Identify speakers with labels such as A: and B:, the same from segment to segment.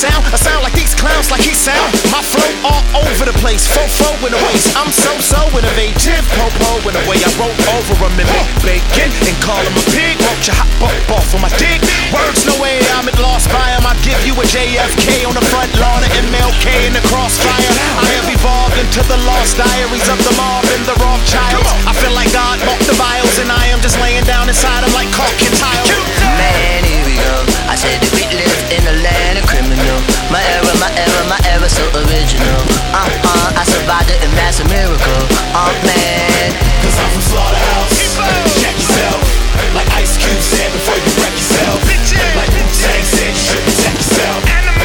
A: sound? I sound like these clowns, like he sound. My flow all over the place, fofo in the waist. I'm so innovative, po-po in the way I roll over him and make bacon and call him a pig. Won't you hop up off of my dick? Words, no way I'm at lost by him. I give you a JFK on the front lawn of MLK in the crossfire. I have evolved into the lost diaries of the mob and the Rothschilds. I feel like God bought the vials and I am just laying down inside him like caulk and tile.
B: Man, here we go. I said that we live in a land of criminal. My era, so original. I survived it and that's a miracle. Man.
C: Cause I'm from Slaughterhouse. Check yourself. Like Ice Cube said before you wreck yourself. Like Wu-Tang said you should protect yourself.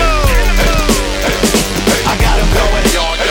C: I got him going.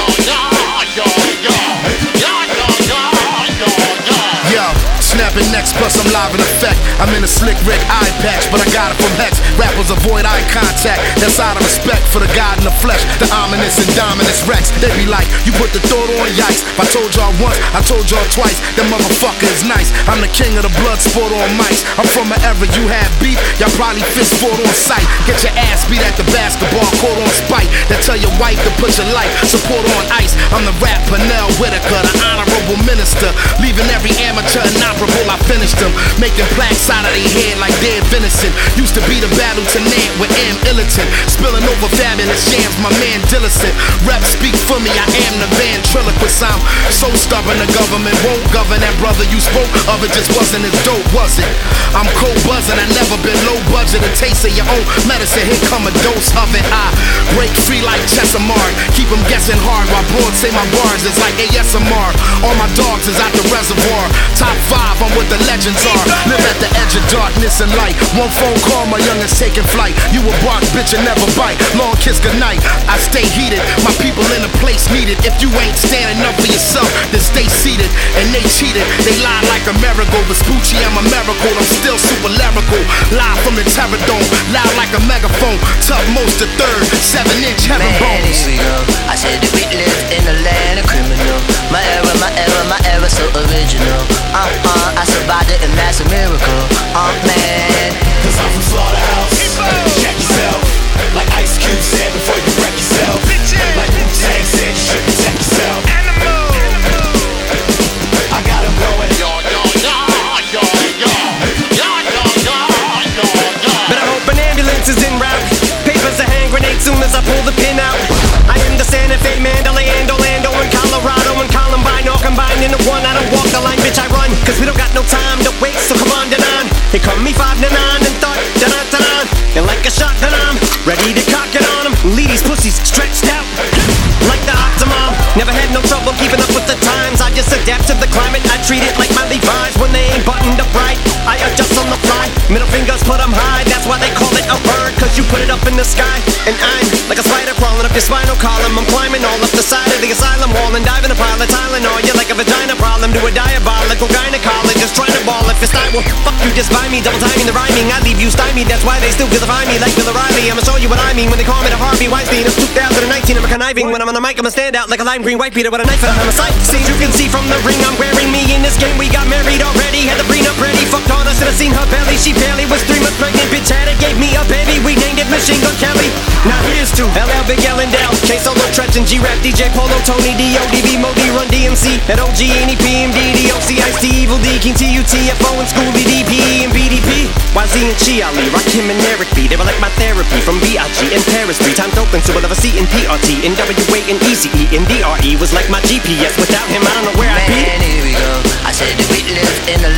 D: Yo, snapping next, plus I'm live in effect. I'm in a slick Rick eye patch, but I got it from Hex. Rappers avoid eye contact, that's out of respect for the God in the flesh, the ominous and dominus Rex. They be like, you put the thought on yikes. If I told y'all once, I told y'all twice. That motherfucker is nice. I'm the king of the blood sport on mics. I'm from an era you had beef, y'all probably fist fought on sight. Get your ass beat at the basketball court on spite. That tell your wife to put your life support on ice. I'm the rap Pernell Whitaker, the honorable minister, leaving every amateur inoperable. I finished them, making plaques out of their head like dead venison. Used to be the battle tonight with M. Illiton, spilling over fabulous jams, my man Dillicent. Rap speak for me, I am the ventriloquist. I'm so stubborn, the government won't govern. That brother you spoke of, it just wasn't as dope, was it? I'm cold buzzing, I never been low budget. A taste of your own medicine, here come a dose of it. I break free like Chesimard, keep them guessing hard while broads say my bars is like ASMR. All my dogs is out the reservoir, top 5, I'm what the legends are. Live at the edge of darkness and light. One phone call, my youngest taking flight. You a bark, bitch, and never bite. Long kiss goodnight. I stay heated, my people in a place needed. If you ain't standing up for yourself, then stay seated. And they cheated, they lied like a miracle. Vespucci, I'm a miracle, I'm still super lyrical. Live from the Terror Dome, loud like a megaphone. Tough most the third, 7-inch heaven
B: Man,
D: bones.
B: here we go. I said that we live in a land of criminal. My era, so original. I survived it and that's a miracle. Man.
C: Cause I'm from Slaughterhouse. Check yourself. Like Ice Cube said before you wreck yourself. Like Wu-Tang said you should protect yourself. I got him going.
E: But I hope an ambulance is en route. Papers a hand grenade soon as I pull the pin out. I am the Santa Fe man, Orlando, and Colorado and Columbine all combined into one. I don't walk the line, bitch, I run. Cause we don't got no time to waste, so come on, Denon. They call me 5 to 9 and thought, da-da-da-da. And like a shotgun, I'm ready to cock it on them. Leave these pussies stretched out like the Octomom. Never had no trouble keeping up with the times. I just adapt to the climate. I treat it like my Levi's when they ain't buttoned up right. I adjust on the fly. Middle fingers put them high. That's why they call it a bird, cause you put it up in the sky. And I'm like a spider crawling up your spinal column. I'm climbing all up the side of the asylum wall and diving a pile of Tylenol. You're like a vagina problem to a diabolical gynecologist trying to ball if it's not. Well, fuck you, just buy me. Double timing the rhyming. I leave you stymied. That's why they still vilify me like Bill O'Reilly. I'ma show you what I mean when they call me the Harvey Weinstein of 2019. I'm a conniving. When I'm on the mic, I'm a standout like a lime green white Peter with a knife and I'm a sight. See, you can see from the ring I'm wearing me in this game. We got married already, had the prenup ready. Fucked on us, should have seen her belly. She barely was 3 months pregnant. Bitch had it, gave me a baby. We named it Machine Gun Kelly. Now here's to LL, Big L and Dell, K Solo, Tretch and G-Rap, DJ Polo, Tony, D.O.D.B, Modi, Run DMC, and OG, N.E.P, M.D, D.O.C, Ice-T, Evil D, King T.U.T.F.O, and Scooby, D.P, and BDP. YZ and Chi Ali, Rakim and Eric B. They were like my therapy from B.I.G. and Paris 3 times open, so we'll have a C in PRT, and W.A. and E.C.E. and D.R.E. was like my GPS. Without him, I don't know where I'd be.
B: Man, here we go. I said that we live in a